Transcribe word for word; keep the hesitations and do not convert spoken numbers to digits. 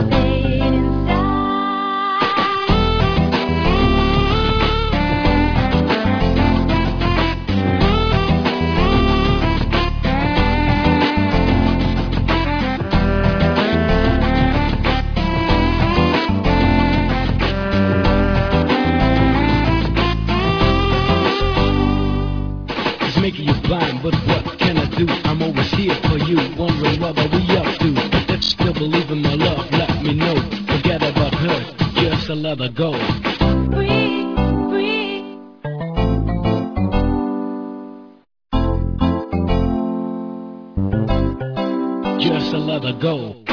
stayed inside. Making you blind, but what can I do? I'm always here for you, wondering what are we up to. If you still believe in my love, let me know. Forget about her, just let her go. Free, free. Just let her go.